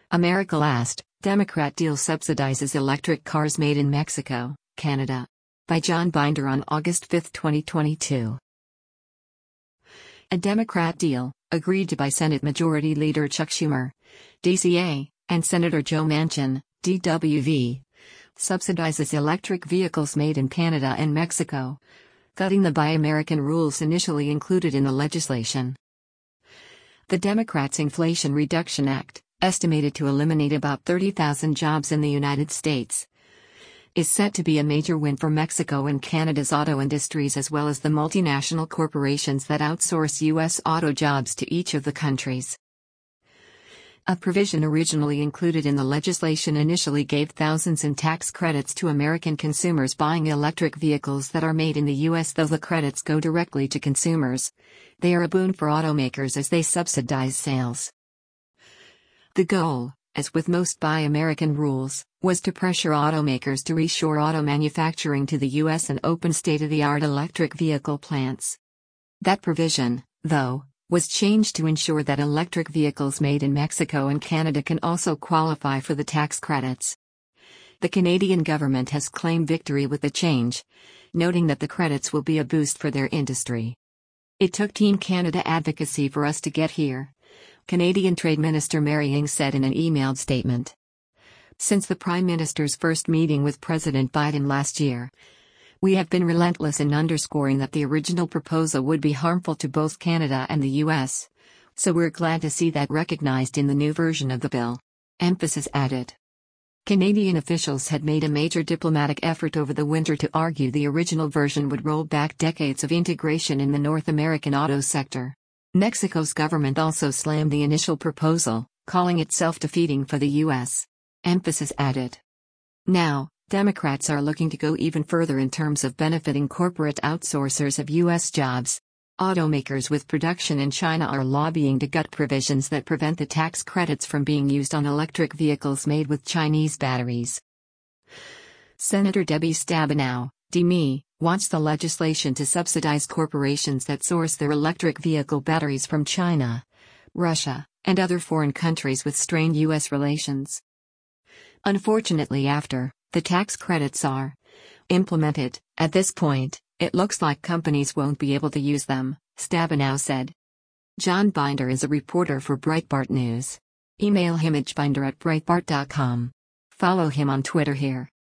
America Last, Democrat deal subsidizes electric cars made in Mexico, Canada. By John Binder on August 5, 2022. A Democrat deal, agreed to by Senate Majority Leader Chuck Schumer, DCA, and Senator Joe Manchin, DWV, subsidizes electric vehicles made in Canada and Mexico, cutting the Buy American rules initially included in the legislation. The Democrats' Inflation Reduction Act, estimated to eliminate about 30,000 jobs in the United States, is set to be a major win for Mexico and Canada's auto industries as well as the multinational corporations that outsource U.S. auto jobs to each of the countries. A provision originally included in the legislation initially gave thousands in tax credits to American consumers buying electric vehicles that are made in the U.S. Though the credits go directly to consumers, they are a boon for automakers as they subsidize sales. The goal, as with most Buy American rules, was to pressure automakers to reshore auto manufacturing to the U.S. and open state-of-the-art electric vehicle plants. That provision, though, was changed to ensure that electric vehicles made in Mexico and Canada can also qualify for the tax credits. The Canadian government has claimed victory with the change, noting that the credits will be a boost for their industry. "It took Team Canada advocacy for us to get here," Canadian Trade Minister Mary Ng said in an emailed statement. "Since the Prime Minister's first meeting with President Biden last year, we have been relentless in underscoring that the original proposal would be harmful to both Canada and the U.S., so we're glad to see that recognized in the new version of the bill," emphasis added. Canadian officials had made a major diplomatic effort over the winter to argue the original version would roll back decades of integration in the North American auto sector. Mexico's government also slammed the initial proposal, calling it self-defeating for the U.S., emphasis added. Now, Democrats are looking to go even further in terms of benefiting corporate outsourcers of U.S. jobs. Automakers with production in China are lobbying to gut provisions that prevent the tax credits from being used on electric vehicles made with Chinese batteries. Senator Debbie Stabenow, DME, wants the legislation to subsidize corporations that source their electric vehicle batteries from China, Russia, and other foreign countries with strained U.S. relations. Unfortunately, after the tax credits are implemented, at this point, it looks like companies won't be able to use them, Stabenow said. John Binder is a reporter for Breitbart News. Email him at binder@breitbart.com. Follow him on Twitter here.